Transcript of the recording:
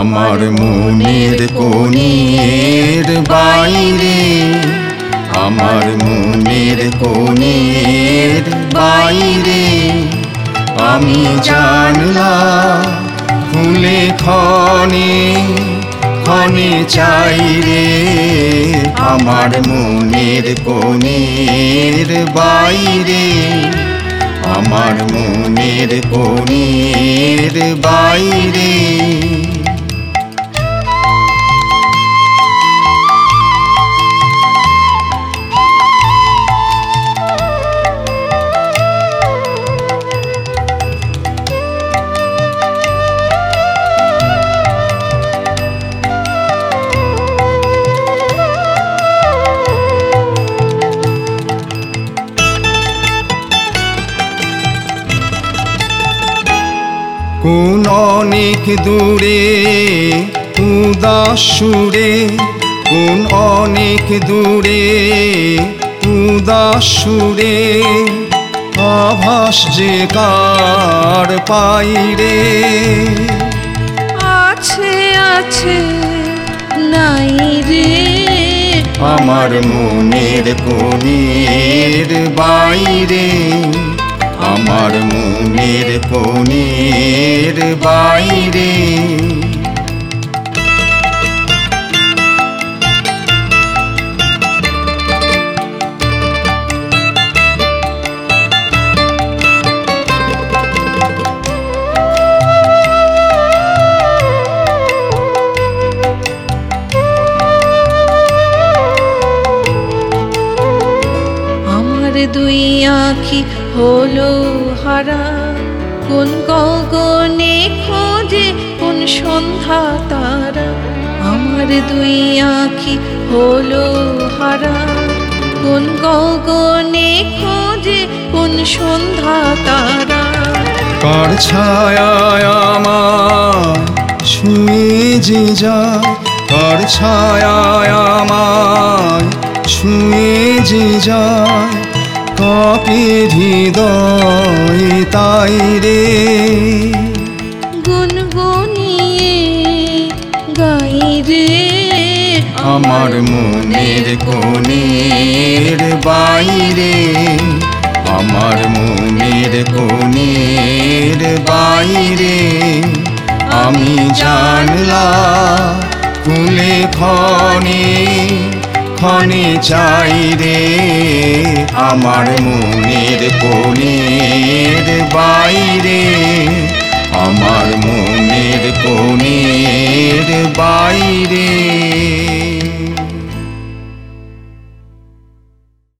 আমার মনের কোণের বাইরে, আমার মনের কোণের বাইরে আমি জানলাম খুলে ক্ষণে ক্ষণে চাই রে। আমার মনের কোণের বাইরে, আমার মনের কোণের বাইরে। কোন অনেক দূরে উদাস সুরে, কোন অনেক দূরে উদাস সুরে আভাস যে কার পাই রে। আছে আছে নাই রে আমার মনের কোণের বাইরে, আমার মনের কোণের বাইরে। আমার দুই আঁখি হলো হারা, কোন গগনে খোঁজে কোন সন্ধ্যা তারা। আমার দুই আঁখি হলো হারা, কোন গগনে খোঁজে কোন সন্ধ্যা তারা। কার ছায়ায় আমার ছুঁয়ে যে যায়, কার ছায়ায় আমার ছুঁয়ে যে যায় কাঁপে হৃদয় তাই রে। গুনগুনিয়ে গাই রে আমার মনের কোণের বাইরে, আমার মনের কোণের বাইরে আমি জানলাম খুলে ক্ষণে ক্ষণে চাই রে। আমার মনের কোণের বাইরে, আমার মনের